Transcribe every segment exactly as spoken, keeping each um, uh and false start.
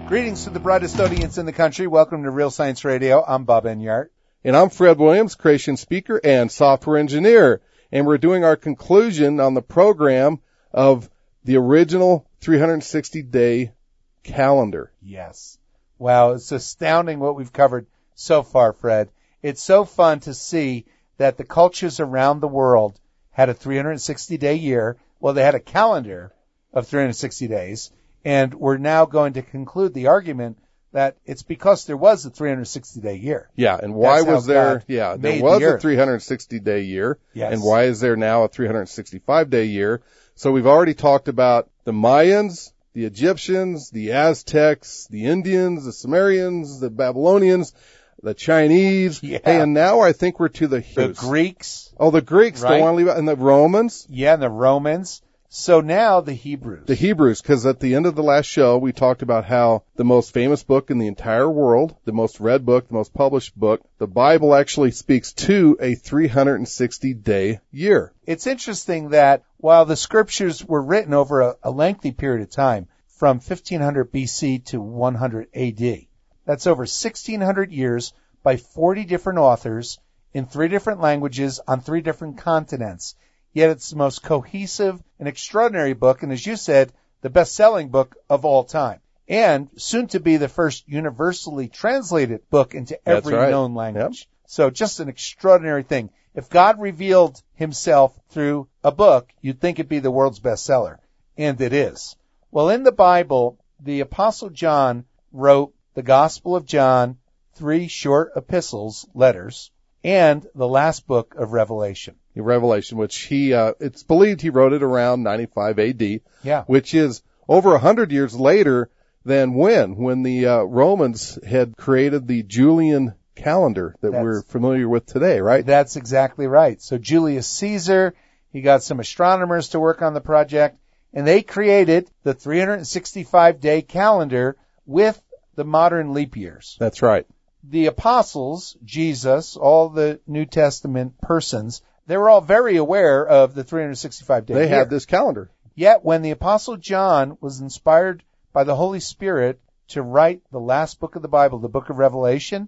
Greetings to the brightest audience in the country. Welcome to Real Science Radio. I'm Bob Enyart. And I'm Fred Williams, creation speaker and software engineer. And we're doing our conclusion on the program of the original three hundred sixty day calendar. Yes. Wow, it's astounding what we've covered so far, Fred. It's so fun to see that the cultures around the world had a three hundred sixty day year. Well, they had a calendar of three hundred sixty days. And we're now going to conclude the argument that it's because there was a three hundred sixty day year. Yeah, and why That's was there, God yeah, there made was the a earth. three hundred sixty day year. Yes. And why is there now a three hundred sixty-five day year? So we've already talked about the Mayans, the Egyptians, the Aztecs, the Indians, the Sumerians, the Babylonians, the Chinese. Yeah. Hey, and now I think we're to the The Hus. Greeks. Oh, the Greeks, Right. don't want to leave out, and the Romans. Yeah, and the Romans. So now the Hebrews. The Hebrews, because at the end of the last show, we talked about how the most famous book in the entire world, the most read book, the most published book, the Bible actually speaks to a three hundred sixty day year. It's interesting that while the scriptures were written over a, a lengthy period of time, from fifteen hundred B C to one hundred A D, that's over sixteen hundred years by forty different authors in three different languages on three different continents. Yet it's the most cohesive and extraordinary book, and as you said, the best-selling book of all time. And soon to be the first universally translated book into every That's right. known language. Yep. So just an extraordinary thing. If God revealed himself through a book, you'd think it'd be the world's bestseller. And it is. Well, in the Bible, the Apostle John wrote the Gospel of John, three short epistles, letters, and the last book of Revelation. Revelation, which he, uh, it's believed he wrote it around ninety-five A D, Yeah. which is over a hundred years later than when, when the uh, Romans had created the Julian calendar that That's- we're familiar with today, right? That's exactly right. So Julius Caesar, he got some astronomers to work on the project, and they created the three hundred sixty-five day calendar with the modern leap years. That's right. The apostles, Jesus, all the New Testament persons, they were all very aware of the three hundred sixty-five day They year. had this calendar. Yet when the Apostle John was inspired by the Holy Spirit to write the last book of the Bible, the book of Revelation,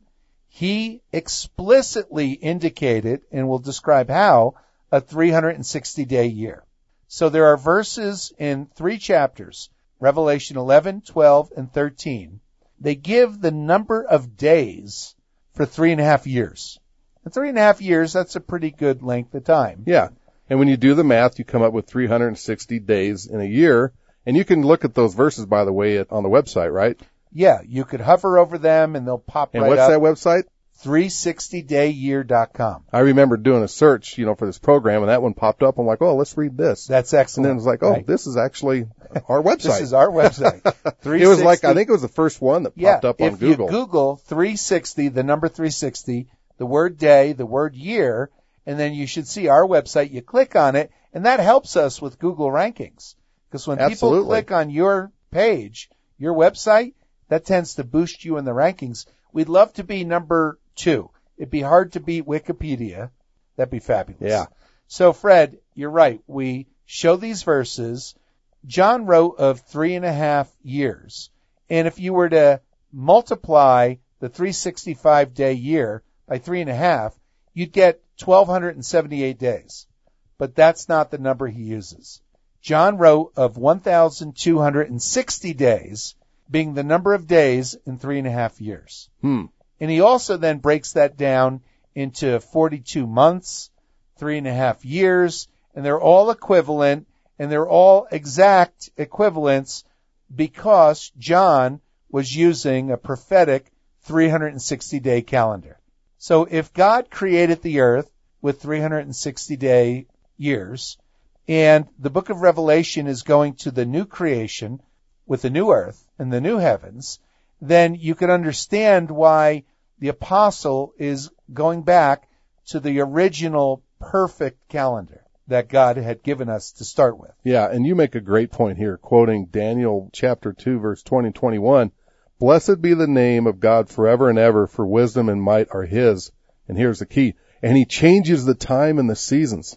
he explicitly indicated, and will describe how, a three hundred sixty day year. So there are verses in three chapters, Revelation eleven, twelve, and thirteen. They give the number of days for three and a half years. And three and a half years, that's a pretty good length of time. Yeah. And when you do the math, you come up with three hundred sixty days in a year. And you can look at those verses, by the way, on the website, right? Yeah, you could hover over them and they'll pop And right what's up. that website? three sixty day year dot com. I remember doing a search, you know, for this program, and that one popped up. I'm like, oh, let's read this. That's And excellent. then it was like, oh, Right. this is actually our website. This is our website. It was like, I think it was the first one that yeah, popped up on if Google. you Google three sixty, the number three sixty, the word day, the word year, and then you should see our website. You click on it, and that helps us with Google rankings. Because when Absolutely. people click on your page, your website, that tends to boost you in the rankings. We'd love to be number two. It'd be hard to beat Wikipedia. That'd be fabulous. Yeah. So, Fred, you're right. We show these verses. John wrote of three and a half years. And if you were to multiply the three hundred sixty-five day year by three and a half, you'd get one thousand two hundred seventy-eight days. But that's not the number he uses. John wrote of one thousand two hundred sixty days being the number of days in three and a half years. Hmm. And he also then breaks that down into forty-two months, three and a half years, and they're all equivalent, and they're all exact equivalents because John was using a prophetic three hundred sixty day calendar. So if God created the earth with three hundred sixty day years, and the book of Revelation is going to the new creation with the new earth and the new heavens, then you can understand why the apostle is going back to the original perfect calendar that God had given us to start with. Yeah, and you make a great point here, quoting Daniel chapter two, verse twenty and twenty-one. Blessed be the name of God forever and ever, for wisdom and might are his. And here's the key. And he changes the time and the seasons.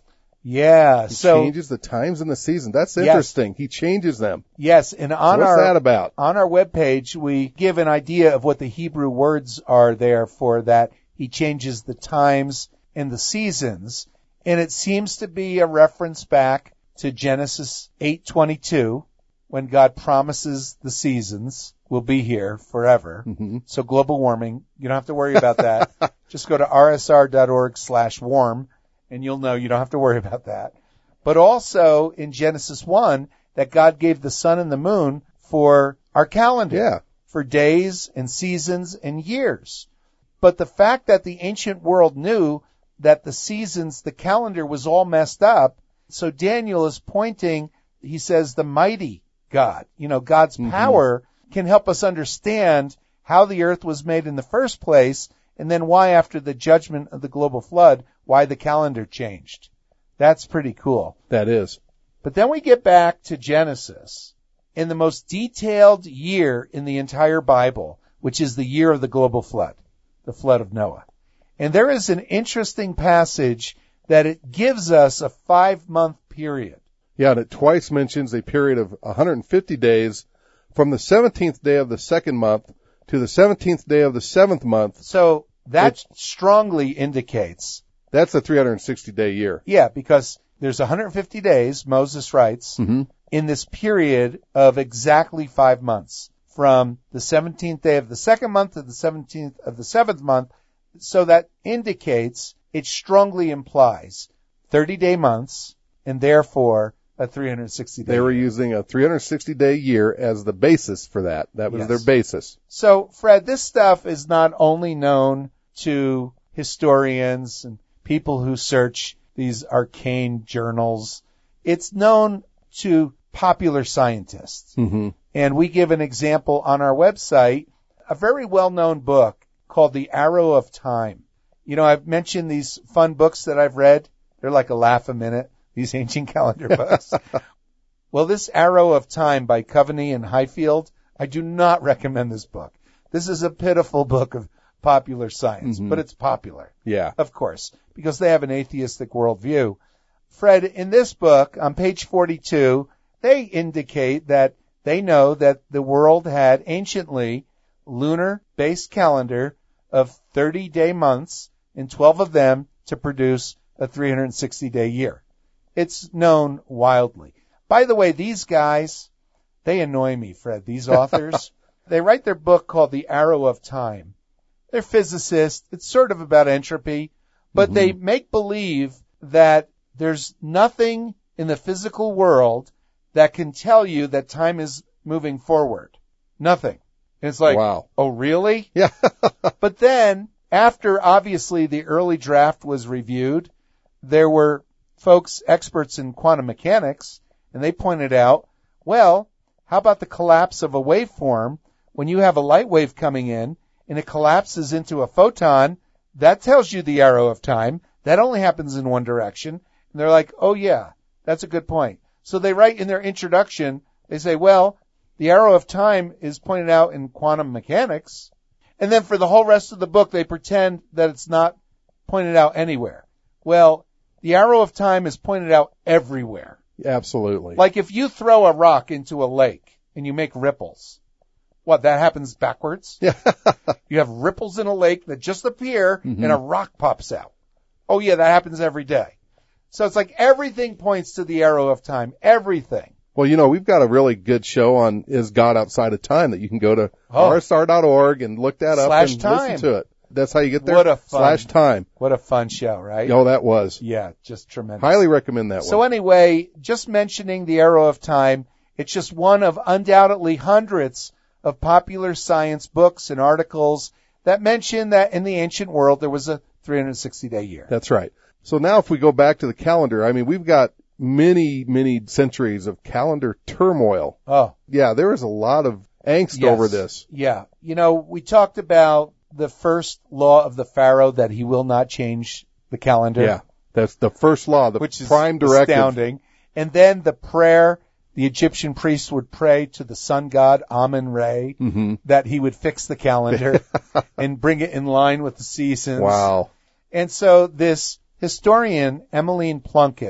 Yeah. He so changes the times and the seasons. That's interesting. Yes. He changes them. Yes. And on so what's our, that about? On our webpage, we give an idea of what the Hebrew words are there for that. He changes the times and the seasons. And it seems to be a reference back to Genesis eight twenty-two, when God promises the seasons will be here forever. Mm-hmm. So global warming, you don't have to worry about that. Just go to r s r dot org slash warm, and you'll know you don't have to worry about that. But also in Genesis one, that God gave the sun and the moon for our calendar, yeah. for days and seasons and years. But the fact that the ancient world knew that the seasons, the calendar was all messed up, so Daniel is pointing, he says, the mighty God, you know, God's mm-hmm. power can help us understand how the earth was made in the first place, and then why after the judgment of the global flood, why the calendar changed. That's pretty cool. That is. But then we get back to Genesis, in the most detailed year in the entire Bible, which is the year of the global flood, the flood of Noah. And there is an interesting passage that it gives us a five-month period. Yeah, and it twice mentions a period of one hundred fifty days from the seventeenth day of the second month to the seventeenth day of the seventh month. So that which, strongly indicates... That's a three hundred sixty day year. Yeah, because there's one hundred fifty days, Moses writes, mm-hmm. in this period of exactly five months, from the seventeenth day of the second month to the seventeenth of the seventh month. So that indicates, it strongly implies thirty-day months, and therefore a three hundred sixty day They were year. using a three hundred sixty day year as the basis for that. That was yes. their basis. So, Fred, this stuff is not only known to historians and people who search these arcane journals. It's known to popular scientists. Mm-hmm. And we give an example on our website, a very well-known book called The Arrow of Time. You know, I've mentioned these fun books that I've read. They're like a laugh a minute, these ancient calendar books. Well, this Arrow of Time by Coveney and Highfield, I do not recommend this book. This is a pitiful book of popular science, mm-hmm. but it's popular. Yeah. Of course, because they have an atheistic worldview. Fred, in this book, on page forty-two, they indicate that they know that the world had anciently lunar-based calendar of thirty-day months, and twelve of them to produce a three hundred sixty day year. It's known wildly. By the way, these guys, they annoy me, Fred, these authors. They write their book called The Arrow of Time. They're physicists. It's sort of about entropy, but mm-hmm. they make believe that there's nothing in the physical world that can tell you that time is moving forward. Nothing. And it's like, wow. Oh, really? Yeah. But then, after obviously the early draft was reviewed, there were folks, experts in quantum mechanics, and they pointed out, well, how about the collapse of a waveform? When you have a light wave coming in and it collapses into a photon, that tells you the arrow of time. That only happens in one direction. And they're like, oh yeah, that's a good point. So they write in their introduction, they say, well, the arrow of time is pointed out in quantum mechanics. And then for the whole rest of the book, they pretend that it's not pointed out anywhere. Well, the arrow of time is pointed out everywhere. Absolutely. Like if you throw a rock into a lake and you make ripples, what, that happens backwards? Yeah. You have ripples in a lake that just appear mm-hmm. and a rock pops out. Oh yeah, that happens every day. So it's like everything points to the arrow of time. Everything. Well, you know, we've got a really good show on Is God Outside of Time that you can go to oh. r s r dot org and look that up Slash and time. listen to it. That's how you get there. What a fun, Slash time. What a fun show, right? Oh, that was. Yeah, just tremendous. Highly recommend that one. So anyway, just mentioning the arrow of time, it's just one of undoubtedly hundreds of popular science books and articles that mention that in the ancient world there was a three hundred sixty day year. That's right. So now if we go back to the calendar, I mean, we've got many, many centuries of calendar turmoil. Oh. Yeah, there was a lot of angst yes. over this. Yeah. You know, we talked about the first law of the Pharaoh that he will not change the calendar. Yeah. That's the first law, the which is prime directive. Astounding. And then the prayer the Egyptian priests would pray to the sun god Amun-Re mm-hmm. that he would fix the calendar and bring it in line with the seasons. Wow. And so this historian, Emmeline Plunkett,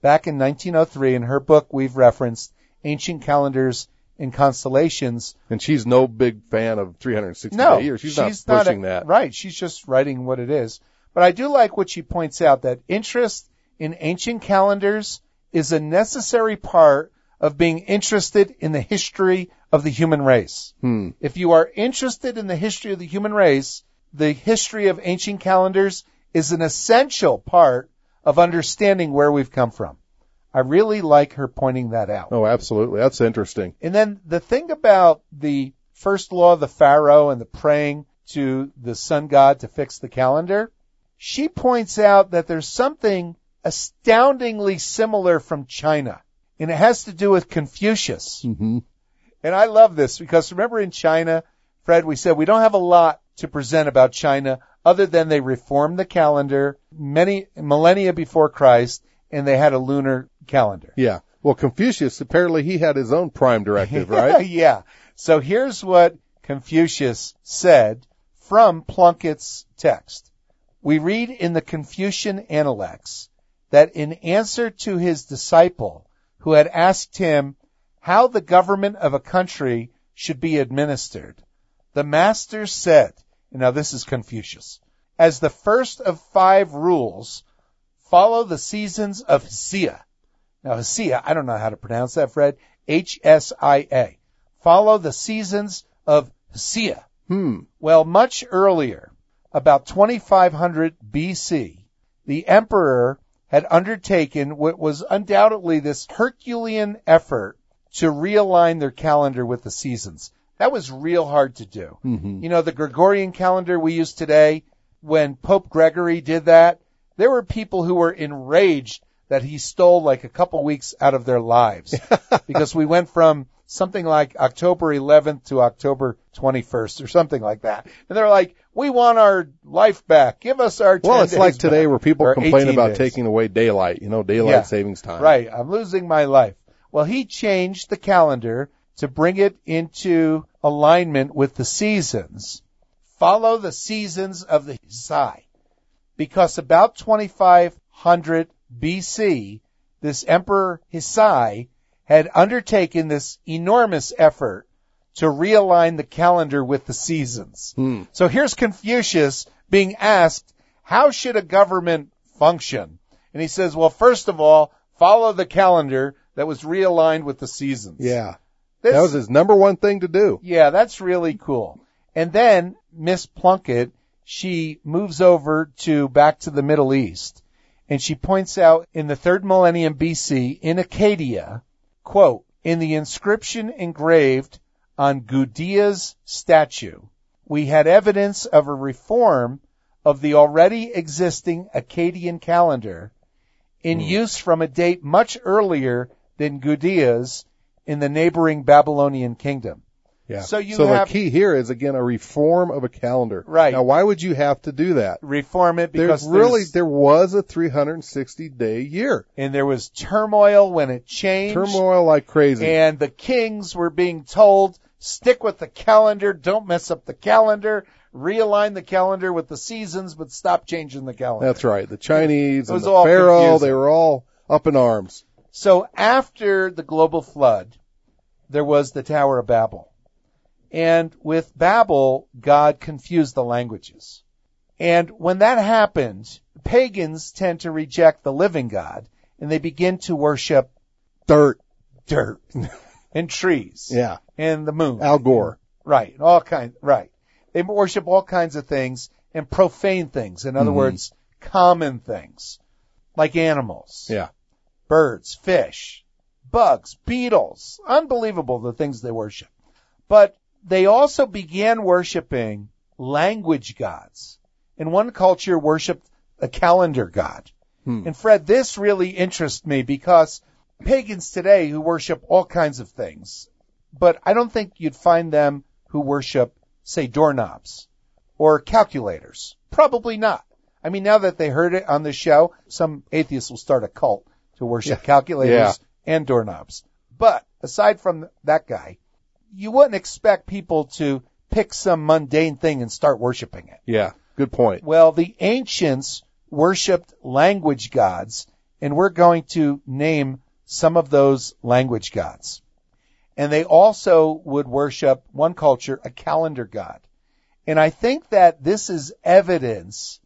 back in nineteen oh three. In her book, we've referenced Ancient Calendars and Constellations. And she's no big fan of three hundred sixty No, day years. She's, she's not pushing not a, that. Right. She's just writing what it is. But I do like what she points out, that interest in ancient calendars is a necessary part of being interested in the history of the human race. Hmm. If you are interested in the history of the human race, the history of ancient calendars is an essential part of understanding where we've come from. I really like her pointing that out. Oh, absolutely. That's interesting. And then the thing about the first law of the Pharaoh and the praying to the sun god to fix the calendar, she points out that there's something astoundingly similar from China, and it has to do with Confucius. Mm-hmm. And I love this because remember in China, Fred, we said we don't have a lot to present about China other than they reformed the calendar many millennia before Christ, and they had a lunar calendar. Yeah. Well, Confucius, apparently he had his own prime directive, right? Yeah. So here's what Confucius said from Plunkett's text. We read in the Confucian Analects that in answer to his disciple who had asked him how the government of a country should be administered, the master said, and now this is Confucius, as the first of five rules, follow the seasons of Hsia. Now Hsia, I don't know how to pronounce that, Fred. H S I A. Follow the seasons of Hsia. Hmm. Well, much earlier, about twenty-five hundred B C, the emperor had undertaken what was undoubtedly this Herculean effort to realign their calendar with the seasons. That was real hard to do. Mm-hmm. You know, the Gregorian calendar we use today, when Pope Gregory did that, there were people who were enraged that he stole like a couple weeks out of their lives because we went from something like October eleventh to October twenty-first or something like that. And they're like, we want our life back. Give us our ten Well, it's days like today back. where people Or complain eighteen about days. taking away daylight, you know, daylight Yeah. savings time. Right. I'm losing my life. Well, he changed the calendar to bring it into alignment with the seasons. Follow the seasons of the Hsia. Because about twenty-five hundred B C, this Emperor Hsia had undertaken this enormous effort to realign the calendar with the seasons. Hmm. So here's Confucius being asked, how should a government function? And he says, well, first of all, follow the calendar that was realigned with the seasons. Yeah. This, That was his number one thing to do. yeah, that's really cool. And then Miss Plunkett, she moves over to back to the Middle East, and she points out in the third millennium B C in Acadia, quote, in the inscription engraved on Gudia's statue, we had evidence of a reform of the already existing Akkadian calendar in mm. use from a date much earlier than Gudia's in the neighboring Babylonian kingdom. Yeah. So you so have the key here is, again, a reform of a calendar. Right. Now, why would you have to do that? reform it because There's really, there's- there was a three hundred sixty day year. and there was turmoil when it changed. Turmoil like crazy. And the kings were being told, stick with the calendar, don't mess up the calendar, realign the calendar with the seasons, but stop changing the calendar. That's right. The Chinese It was and the all Pharaoh, confusing. they were all up in arms. So after the global flood, there was the Tower of Babel. And with Babel, God confused the languages. And when that happened, pagans tend to reject the living God, and they begin to worship Dirt. dirt and trees Yeah. and the moon. Al Gore. Right, all kinds, right. They worship all kinds of things and profane things. In other Mhm. words, common things, like animals, Yeah. birds, fish, bugs, beetles. Unbelievable the things they worship. But they also began worshiping language gods. In one culture, worshipped a calendar god. Hmm. And Fred, this really interests me because pagans today who worship all kinds of things, but I don't think you'd find them who worship, say, doorknobs or calculators. Probably not. I mean, now that they heard it on the show, some atheists will start a cult to worship Yeah. calculators Yeah. and doorknobs. But aside from that guy, you wouldn't expect people to pick some mundane thing and start worshiping it. Yeah. Good point. Well, the ancients worshipped language gods, and we're going to name some of those language gods. And they also would worship, one culture, a calendar god. And I think that this is evidence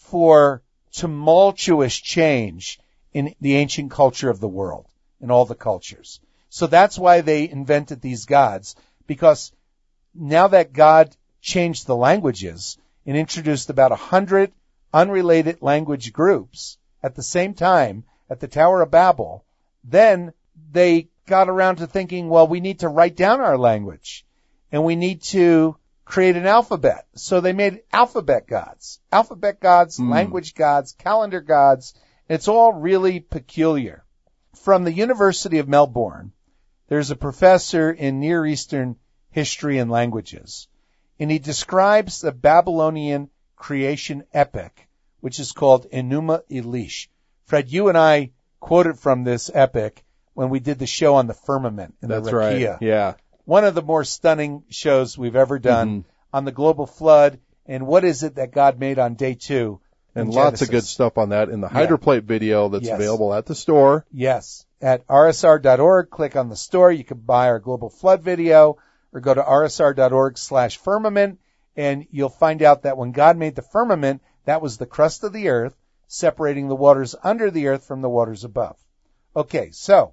for tumultuous change in the ancient culture of the world, in all the cultures. So that's why they invented these gods, because now that God changed the languages and introduced about a hundred unrelated language groups at the same time at the Tower of Babel, then they got around to thinking, well, we need to write down our language and we need to create an alphabet. So they made alphabet gods, alphabet gods, mm. language gods, calendar gods. It's all really peculiar. From the University of Melbourne, there's a professor in Near Eastern history and languages, and he describes the Babylonian creation epic, which is called Enuma Elish. Fred, you and I quoted from this epic when we did the show on the firmament in That's the Rakia. Right. Yeah. One of the more stunning shows we've ever done mm-hmm. on the global flood and what is it that God made on day two. And lots of good stuff on that in the Hydroplate yeah. video that's yes. available at the store. Yes. At R S R dot org, click on the store. You can buy our global flood video or go to R S R dot org slash firmament, and you'll find out that when God made the firmament, that was the crust of the earth, separating the waters under the earth from the waters above. Okay, so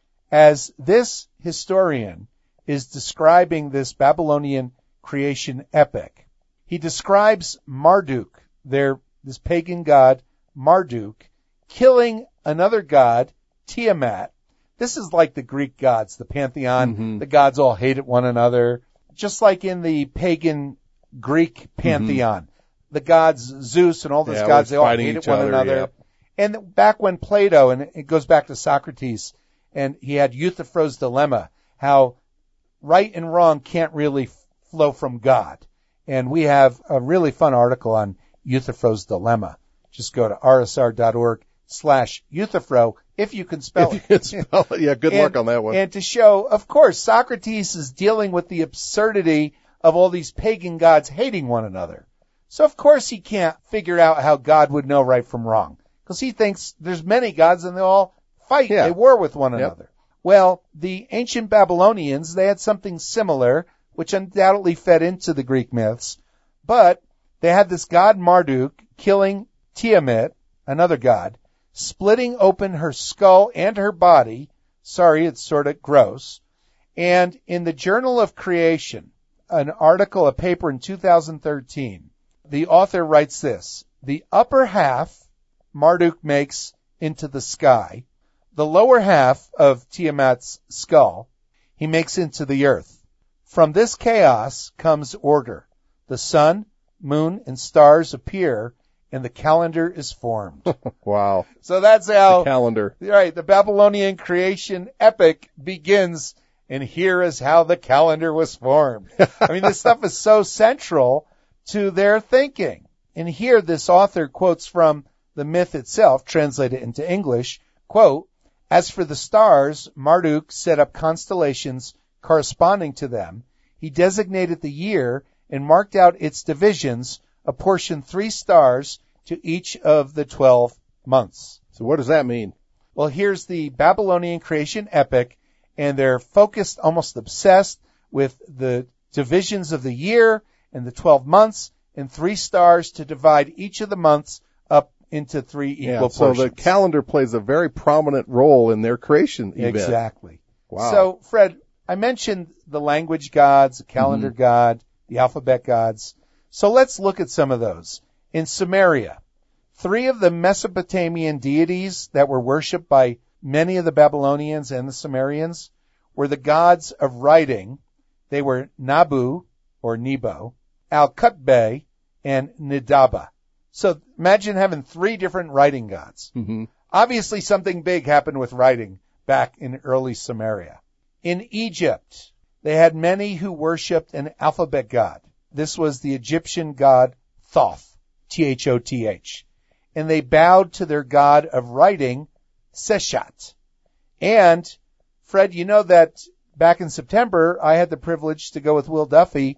as this historian is describing this Babylonian creation epic, he describes Marduk, their this pagan god Marduk, killing another god, Tiamat. This is like the Greek gods, the pantheon. Mm-hmm. The gods all hated one another, just like in the pagan Greek pantheon. Mm-hmm. The gods Zeus and all those yeah, gods, they all hated one other, another. Yeah. And back when Plato, and it goes back to Socrates, and he had Euthyphro's dilemma, how right and wrong can't really flow from God. And we have a really fun article on Euthyphro's dilemma. Just go to R S R dot org slash Euthyphro if you can spell if it. You can spell it. Yeah, good and, luck on that one. And to show, of course, Socrates is dealing with the absurdity of all these pagan gods hating one another. So, of course, he can't figure out how God would know right from wrong, because he thinks there's many gods and they all fight. Yeah. They war with one yep. another. Well, the ancient Babylonians, they had something similar, which undoubtedly fed into the Greek myths, but they had this god Marduk killing Tiamat, another god, splitting open her skull and her body. Sorry, it's sort of gross. And in the Journal of Creation, an article, a paper in two thousand thirteen, the author writes this: the upper half Marduk makes into the sky. The lower half of Tiamat's skull he makes into the earth. From this chaos comes order. The sun, moon, and stars appear, and the calendar is formed. Wow. So that's how the calendar. Right, the Babylonian creation epic begins, and here is how the calendar was formed. I mean, this stuff is so central to their thinking. And here this author quotes from the myth itself, translated into English, quote, "As for the stars, Marduk set up constellations corresponding to them. He designated the year and marked out its divisions, apportioned three stars to each of the twelve months." So what does that mean? Well, here's the Babylonian creation epic, and they're focused, almost obsessed, with the divisions of the year and the twelve months, and three stars to divide each of the months up into three equal yeah, portions. So the calendar plays a very prominent role in their creation event. Exactly. Wow. So, Fred, I mentioned the language gods, the calendar mm-hmm. god, the alphabet gods. So let's look at some of those. In Sumeria, three of the Mesopotamian deities that were worshipped by many of the Babylonians and the Sumerians were the gods of writing. They were Nabu, or Nebo, Al-Kutbe, and Nidaba. So imagine having three different writing gods. Mm-hmm. Obviously something big happened with writing back in early Sumeria. In Egypt, they had many who worshipped an alphabet god. This was the Egyptian god Thoth, T H O T H. And they bowed to their god of writing, Seshat. And, Fred, you know that back in September, I had the privilege to go with Will Duffy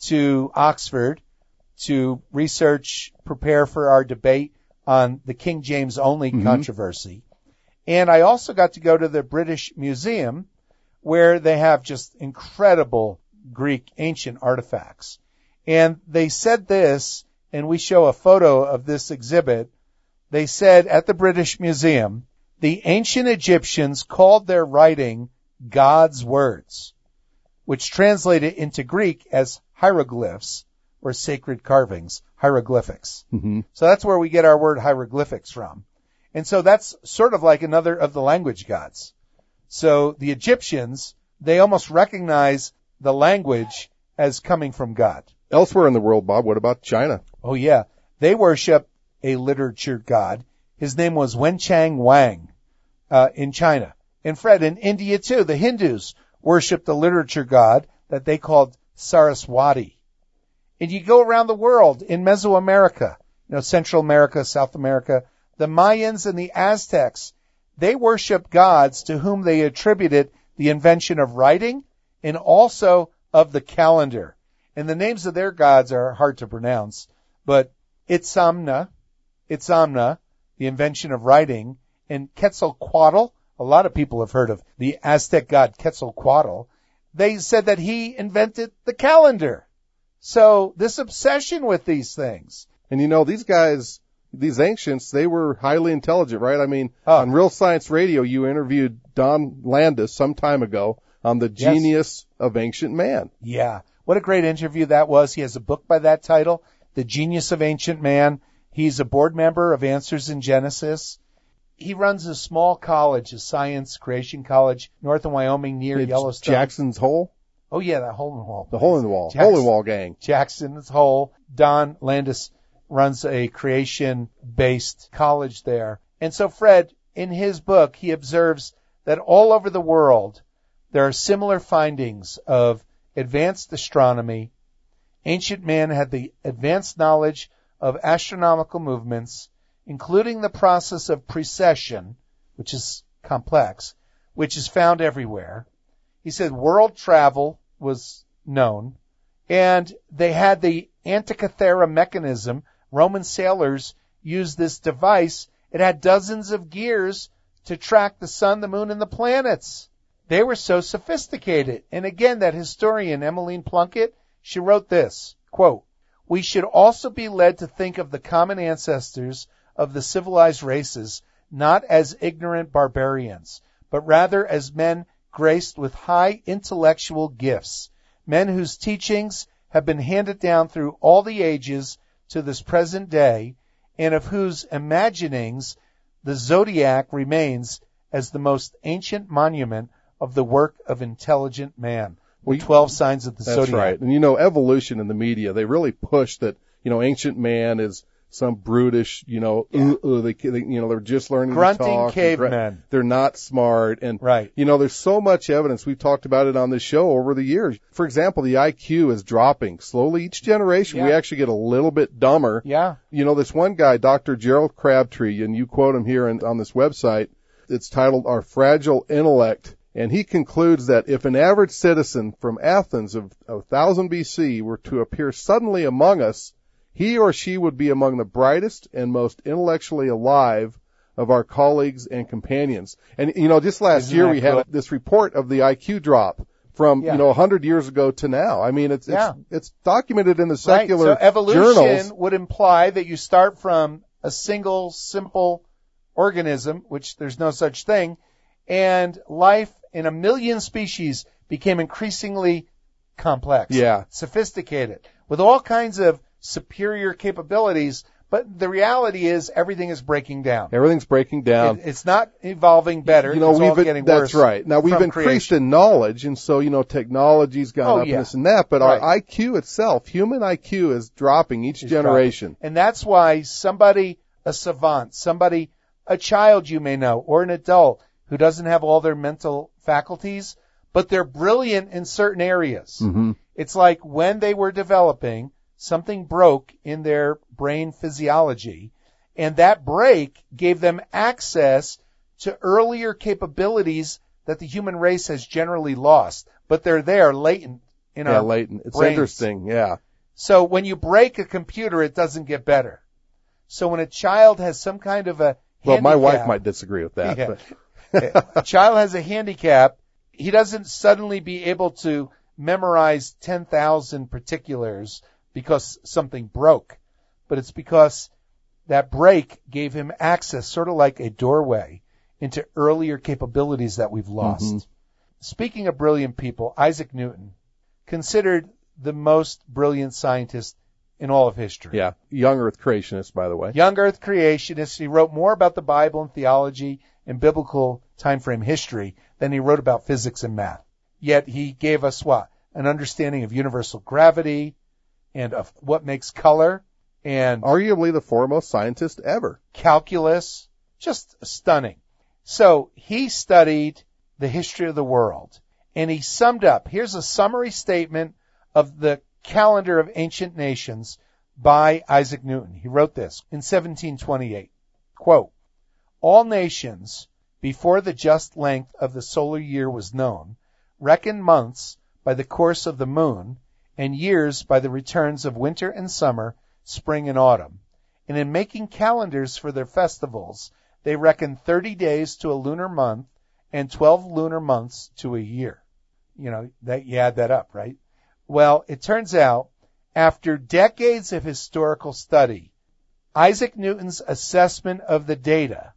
to Oxford to research, prepare for our debate on the King James only mm-hmm. controversy. And I also got to go to the British Museum, where they have just incredible Greek ancient artifacts. And they said this, and we show a photo of this exhibit. They said at the British Museum, the ancient Egyptians called their writing God's words, which translated into Greek as hieroglyphs or sacred carvings, hieroglyphics. Mm-hmm. So that's where we get our word hieroglyphics from. And so that's sort of like another of the language gods. So the Egyptians, they almost recognize the language as coming from God. Elsewhere in the world, Bob, what about China? Oh, yeah. They worship a literature god. His name was Wenchang Wang uh, in China. And Fred, in India, too, the Hindus worship the literature god that they called Saraswati. And you go around the world in Mesoamerica, you know, Central America, South America, the Mayans and the Aztecs, they worship gods to whom they attributed the invention of writing and also of the calendar. And the names of their gods are hard to pronounce, but Itzamna, Itzamna, the invention of writing, and Quetzalcoatl, a lot of people have heard of the Aztec god Quetzalcoatl. They said that he invented the calendar. So this obsession with these things. And you know, these guys, these ancients, they were highly intelligent, right? I mean, oh. on Real Science Radio, you interviewed Don Landis some time ago on the genius yes. of ancient man. Yeah. What a great interview that was. He has a book by that title, The Genius of Ancient Man. He's a board member of Answers in Genesis. He runs a small college, a science creation college, north of Wyoming near it's Yellowstone. Jackson's Hole? Oh, yeah, that hole in the wall. The hole in the wall. Jackson, hole in the wall gang. Jackson's Hole. Don Landis runs a creation-based college there. And so, Fred, in his book, he observes that all over the world, there are similar findings of advanced astronomy. Ancient man had the advanced knowledge of astronomical movements, including the process of precession, which is complex, which is found everywhere. He said world travel was known, and they had the Antikythera mechanism. Roman sailors used this device. It had dozens of gears to track the sun, the moon, and the planets. They were so sophisticated. And again, that historian, Emmeline Plunkett, she wrote this, quote, "We should also be led to think of the common ancestors of the civilized races not as ignorant barbarians, but rather as men graced with high intellectual gifts, men whose teachings have been handed down through all the ages to this present day, and of whose imaginings the zodiac remains as the most ancient monument of the work of intelligent man." The well, twelve signs of the that's zodiac. That's right. And you know, evolution in the media, they really push that, you know, ancient man is some brutish, you know, yeah. uh, uh, they, they, you know, they're just learning grunting to talk. cavemen. They're not smart. And, right. you know, there's so much evidence. We've talked about it on this show over the years. For example, the I Q is dropping slowly each generation. Yeah. We actually get a little bit dumber. Yeah. You know, this one guy, Doctor Gerald Crabtree, and you quote him here in, on this website. It's titled Our Fragile Intellect. And he concludes that if an average citizen from Athens of, of one thousand B C were to appear suddenly among us, he or she would be among the brightest and most intellectually alive of our colleagues and companions. And, you know, just last Isn't year we good? had this report of the I Q drop from, yeah. you know, one hundred years ago to now. I mean, it's, yeah. it's, it's documented in the secular right. So evolution journals. would imply that you start from a single, simple organism, which there's no such thing, and life in a million species became increasingly complex, yeah. sophisticated, with all kinds of superior capabilities. But the reality is everything is breaking down. Everything's breaking down. It, it's not evolving better. You know, it's we've all getting that's worse. right. Now we've increased creation. in knowledge, and so you know, technology's gone oh, up yeah. and this and that. But right. our I Q itself, human I Q, is dropping each it's generation. Dropping. And that's why somebody, a savant, somebody, a child you may know, or an adult who doesn't have all their mental faculties, but they're brilliant in certain areas. Mm-hmm. It's like when they were developing, something broke in their brain physiology, and that break gave them access to earlier capabilities that the human race has generally lost, but they're there latent in yeah, our latent. It's brains. Interesting, yeah. So when you break a computer, it doesn't get better. So when a child has some kind of a Well, my wife handicap- might disagree with that. Yeah. But a child has a handicap, he doesn't suddenly be able to memorize ten thousand particulars because something broke, but it's because that break gave him access, sort of like a doorway, into earlier capabilities that we've lost. Mm-hmm. Speaking of brilliant people, Isaac Newton, considered the most brilliant scientist in all of history. yeah, young Earth creationist, by the way. Young Earth creationist. He wrote more about the Bible and theology and biblical time frame history than he wrote about physics and math. Yet he gave us what? An understanding of universal gravity and of what makes color and Arguably the foremost scientist ever. calculus. Just stunning. So he studied the history of the world, and he summed up. Here's a summary statement of the calendar of ancient nations by Isaac Newton. He wrote this in seventeen twenty-eight. Quote, all nations, before the just length of the solar year was known, reckoned months by the course of the moon, and years by the returns of winter and summer, spring and autumn. And in making calendars for their festivals, they reckoned thirty days to a lunar month and twelve lunar months to a year. You know, that you add that up, right? Well, it turns out, after decades of historical study, Isaac Newton's assessment of the data,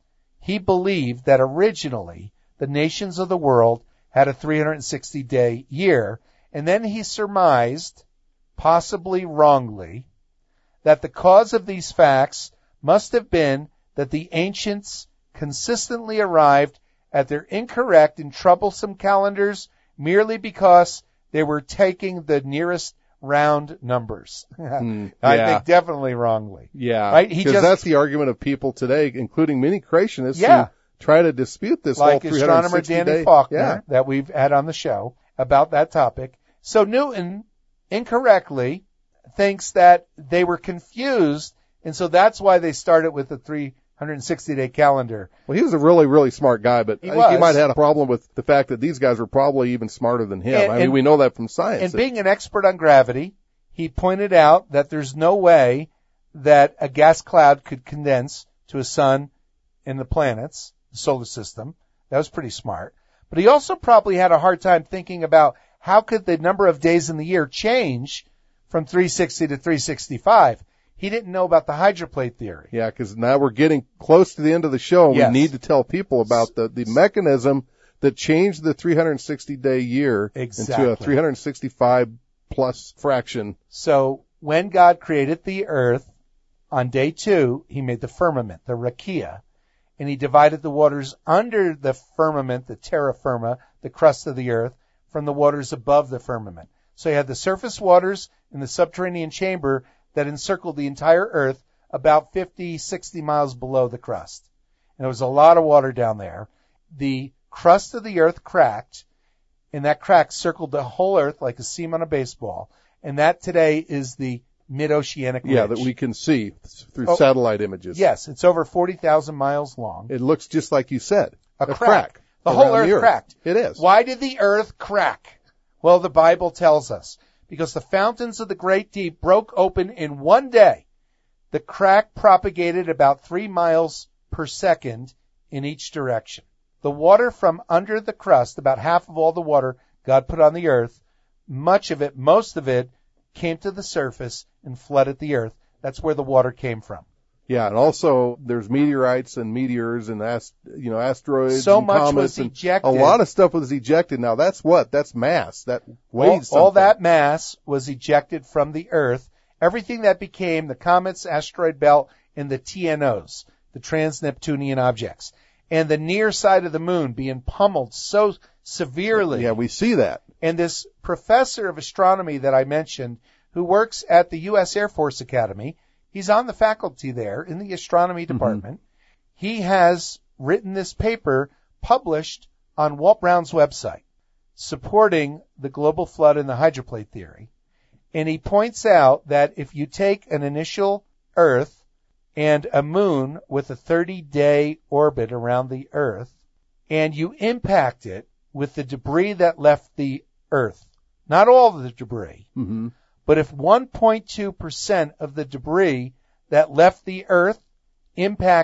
he believed that originally the nations of the world had a three hundred sixty day year, and then he surmised, possibly wrongly, that the cause of these facts must have been that the ancients consistently arrived at their incorrect and troublesome calendars merely because they were taking the nearest round numbers. Mm, I yeah. think definitely wrongly. Yeah, Right? He because just- that's the argument of people today, including many creationists Yeah. who try to dispute this Like whole astronomer 360 Danny day. Faulkner Yeah. that we've had on the show about that topic. So Newton incorrectly thinks that they were confused, and so that's why they started with the three hundred sixty day calendar. Well, he was a really, really smart guy, but He I think he was. might have had a problem with the fact that these guys were probably even smarter than him. And- I mean, and- we know that from science. And being an expert on gravity, he pointed out that there's no way that a gas cloud could condense to a sun and the planets, the solar system. That was pretty smart. But he also probably had a hard time thinking about how could the number of days in the year change from three hundred sixty to three hundred sixty-five. He didn't know about the hydroplate theory. Yeah, because now we're getting close to the end of the show, and Yes. we need to tell people about the, the mechanism that changed the three hundred sixty day year Exactly. into a three hundred sixty-five plus fraction. So when God created the earth, on day two, he made the firmament, the rakia, and he divided the waters under the firmament, the terra firma, the crust of the earth, from the waters above the firmament. So you had the surface waters in the subterranean chamber that encircled the entire earth about fifty, sixty miles below the crust. And there was a lot of water down there. The crust of the earth cracked, and that crack circled the whole earth like a seam on a baseball. And that today is the mid-oceanic ridge. Yeah, that we can see through Oh, satellite images. Yes, it's over forty thousand miles long. It looks just like you said. A crack. The around whole earth the cracked. It is. Why did the earth crack? Well, the Bible tells us. Because the fountains of the great deep broke open in one day. The crack propagated about three miles per second in each direction. The water from under the crust, about half of all the water God put on the earth, much of it, most of it, came to the surface and flooded the earth. That's where the water came from. Yeah, and also there's meteorites and meteors and ast- you know asteroids So and much comets was and ejected. a lot of stuff was ejected. Now that's what? That's mass. That weighs All, something. all that mass was ejected from the earth. Everything that became the comets, asteroid belt, and the T N Os, the trans-Neptunian objects, and the near side of the moon being pummeled so severely. Yeah, we see that. And this professor of astronomy that I mentioned, who works at the U S Air Force Academy, he's on the faculty there in the astronomy department. Mm-hmm. He has written this paper published on Walt Brown's website supporting the global flood and the hydroplate theory. And he points out that if you take an initial Earth and a moon with a thirty day orbit around the Earth, and you impact it with the debris that left the Earth, not all of the debris, Mm-hmm. but if one point two percent of the debris that left the Earth impacted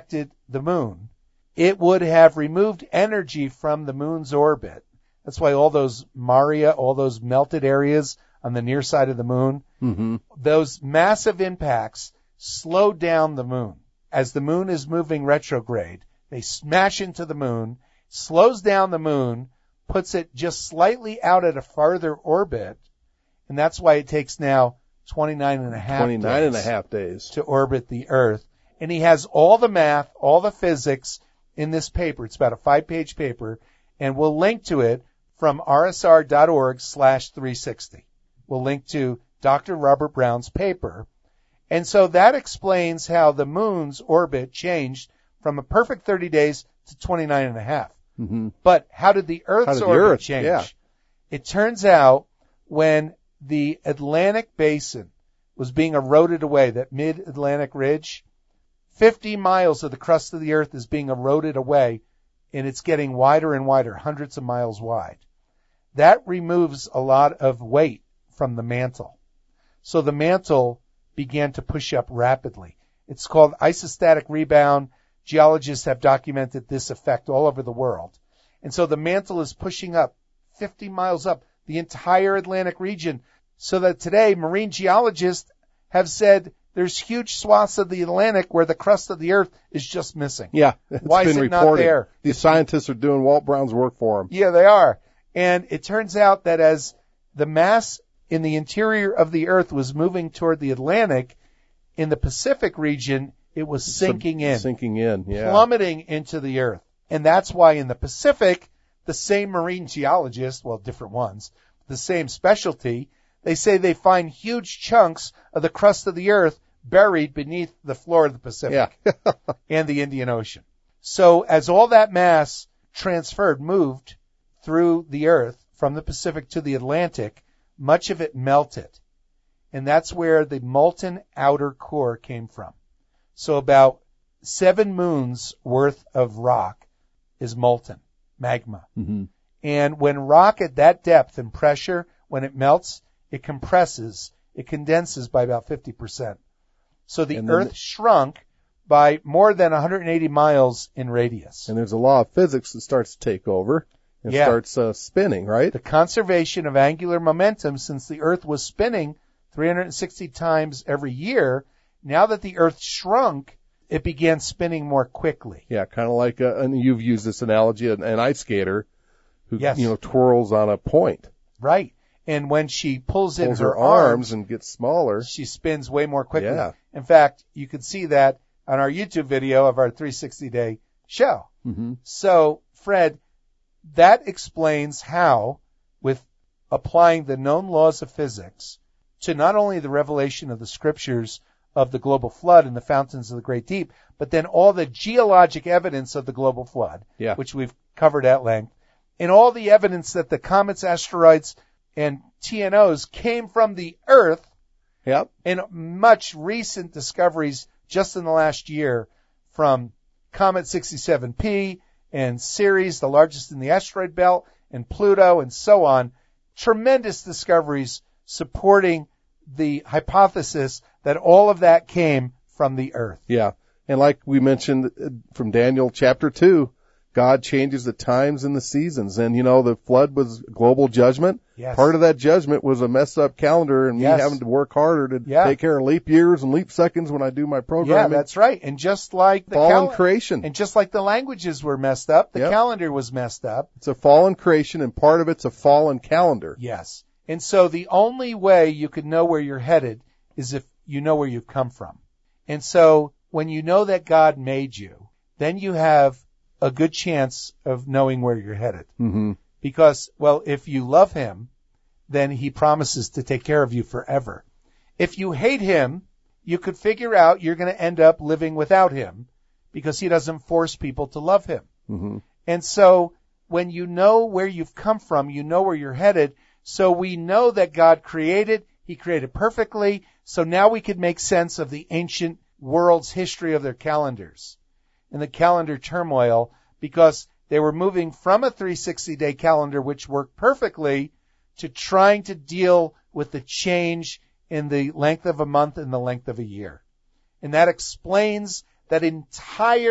the moon, it would have removed energy from the moon's orbit. That's why all those Maria, all those melted areas on the near side of the moon, Mm-hmm. those massive impacts slow down the moon. As the moon is moving retrograde, they smash into the moon, slows down the moon, puts it just slightly out at a farther orbit, and that's why it takes now twenty-nine and a half twenty-nine days and a half days. to orbit the Earth. And he has all the math, all the physics in this paper. It's about a five-page paper, and we'll link to it from rsr.org slash 360. We'll link to Doctor Robert Brown's paper. And so that explains how the moon's orbit changed from a perfect thirty days to twenty-nine and a half. Mm-hmm. But how did the Earth's How did the orbit Earth- change? yeah. It turns out when the Atlantic basin was being eroded away, that mid-Atlantic ridge, fifty miles of the crust of the Earth is being eroded away, and it's getting wider and wider, hundreds of miles wide. That removes a lot of weight from the mantle. So the mantle began to push up rapidly. It's called isostatic rebound. Geologists have documented this effect all over the world. And so the mantle is pushing up fifty miles up the entire Atlantic region, so that today marine geologists have said there's huge swaths of the Atlantic where the crust of the Earth is just missing. Yeah, it's Why been is it not reported. there? These scientists are doing Walt Brown's work for them. Yeah, they are. And it turns out that as the mass in the interior of the Earth was moving toward the Atlantic, in the Pacific region, it was sinking in. Sinking in, yeah. Plummeting into the Earth. And that's why in the Pacific, the same marine geologists, well, different ones, the same specialty, they say they find huge chunks of the crust of the Earth buried beneath the floor of the Pacific Yeah. and the Indian Ocean. So as all that mass transferred, moved through the Earth from the Pacific to the Atlantic, much of it melted. And that's where the molten outer core came from. So about seven moons worth of rock is molten, magma. Mm-hmm. And when rock at that depth and pressure, when it melts, it compresses, it condenses by about fifty percent. So the And then Earth the- shrunk by more than one hundred eighty miles in radius. And there's a law of physics that starts to take over and Yeah. starts uh, spinning, right? The conservation of angular momentum, since the Earth was spinning three hundred sixty times every year, now that the Earth shrunk, it began spinning more quickly. Yeah, kind of like, a, and you've used this analogy, an, an ice skater who, Yes. you know, twirls on a point. Right. And when she pulls in Pulls her, her arms arms, and gets smaller. she spins way more quickly. Yeah. In fact, you can see that on our YouTube video of our three sixty day show. Mm-hmm. So, Fred, that explains how, with applying the known laws of physics to not only the revelation of the scriptures of the global flood and the fountains of the great deep, but then all the geologic evidence of the global flood, Yeah. which we've covered at length, and all the evidence that the comets, asteroids, and T N Os came from the Earth, Yep. and much recent discoveries just in the last year from Comet sixty-seven P and Ceres, the largest in the asteroid belt, and Pluto, and so on. Tremendous discoveries supporting the hypothesis that all of that came from the Earth. Yeah. And like we mentioned uh, from Daniel chapter two, God changes the times and the seasons. And, you know, the flood was global judgment. Yes. Part of that judgment was a messed up calendar and Yes. me having to work harder to Yeah. take care of leap years and leap seconds when I do my Yeah, programming. that's right. And just like the fallen cal- creation. and just like the languages were messed up, the Yep. calendar was messed up. It's a fallen creation and part of it's a fallen calendar. Yes. And so the only way you can know where you're headed is if you know where you've come from. And so when you know that God made you, then you have a good chance of knowing where you're headed. Mm-hmm. Because, well, if you love him, then he promises to take care of you forever. If you hate him, you could figure out you're going to end up living without him because he doesn't force people to love him. Mm-hmm. And so when you know where you've come from, you know where you're headed. So we know that God created, he created perfectly. So now we can make sense of the ancient world's history of their calendars and the calendar turmoil, because they were moving from a three hundred sixty day calendar, which worked perfectly, to trying to deal with the change in the length of a month and the length of a year. And that explains that entire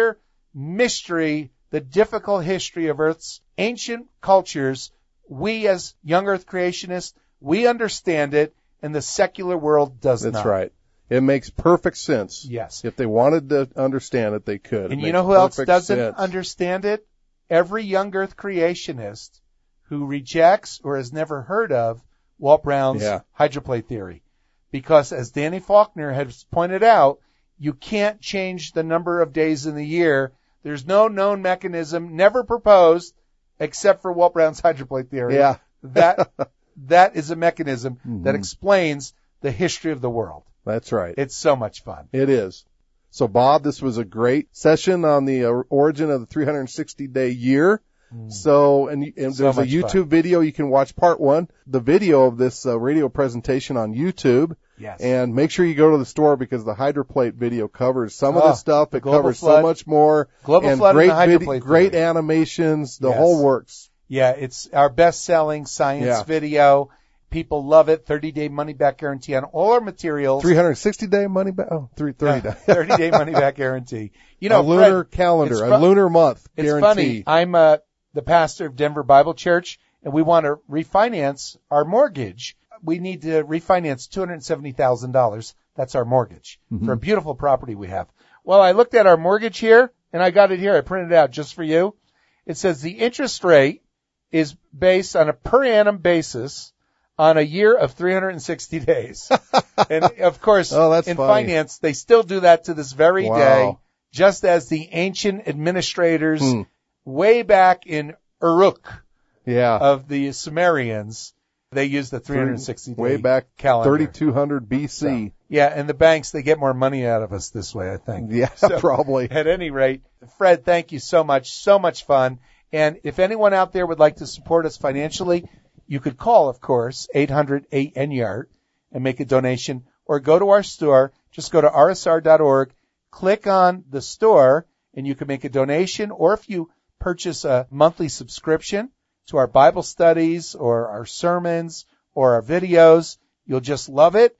mystery, the difficult history of Earth's ancient cultures, we as young Earth creationists, we understand it, and the secular world does That's not. That's right. It makes perfect sense. Yes. If they wanted to understand it, they could. And it you know who else doesn't sense. understand it? Every young Earth creationist who rejects or has never heard of Walt Brown's yeah. hydroplate theory. Because as Danny Faulkner has pointed out, you can't change the number of days in the year. There's no known mechanism, never proposed, except for Walt Brown's hydroplate theory. Yeah. that that is a mechanism mm-hmm. that explains the history of the world. That's right. It's so much fun. It is. So, Bob, this was a great session on the uh, origin of the three hundred sixty day year. Mm. So, and, and so there's a YouTube fun. video. You can watch part one, the video of this uh, radio presentation on YouTube. Yes. And make sure you go to the store because the hydroplate video covers some oh, of this stuff. It covers flood. so much more. Global and flood great and the hydroplate great theory. animations, the yes. whole works. Yeah, it's our best-selling science yeah. video. People love it. thirty-day money-back guarantee on all our materials. three hundred sixty day money-back? Oh, three, thirty yeah, day. thirty-day money-back guarantee. You know, a lunar Fred, calendar, fu- a lunar month it's guarantee. Funny. I'm uh, the pastor of Denver Bible Church, and we want to refinance our mortgage. We need to refinance two hundred seventy thousand dollars. That's our mortgage mm-hmm. for a beautiful property we have. Well, I looked at our mortgage here, and I got it here. I printed it out just for you. It says the interest rate is based on a per annum basis on a year of three hundred sixty days. And, of course, oh, that's in funny. finance, they still do that to this very wow. day, just as the ancient administrators hmm. way back in Uruk yeah. of the Sumerians, they used the three hundred sixty day way back calendar. thirty-two hundred B C. So, yeah, and the banks, they get more money out of us this way, I think. Yeah, so, probably. At any rate, Fred, thank you so much. So much fun. And if anyone out there would like to support us financially, you could call, of course, eight hundred eight N Y A R T and make a donation, or go to our store. Just go to R S R dot org, click on the store, and you can make a donation. Or if you purchase a monthly subscription to our Bible studies or our sermons or our videos, you'll just love it.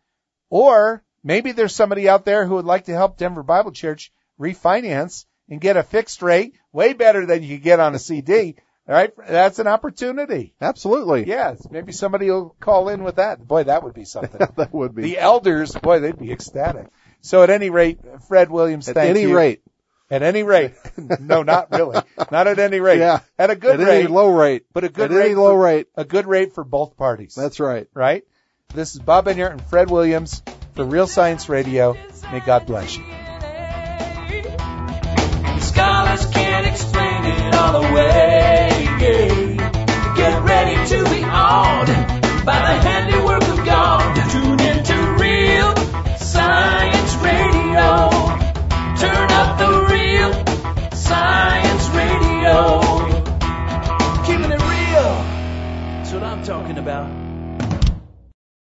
Or maybe there's somebody out there who would like to help Denver Bible Church refinance and get a fixed rate, way better than you could get on a C D. All right, that's an opportunity. Absolutely. Yes, maybe somebody will call in with that. Boy, that would be something. That would be. The elders, boy, they'd be ecstatic. So at any rate, Fred Williams, at thank any you. rate. At any rate. No, not really. Not at any rate. Yeah. At a good at rate. At any low rate. But a good at rate. any low for, rate. A good rate for both parties. That's right. Right? This is Bob Enyart and Fred Williams for Real Science Radio. May God bless you. Scholars can't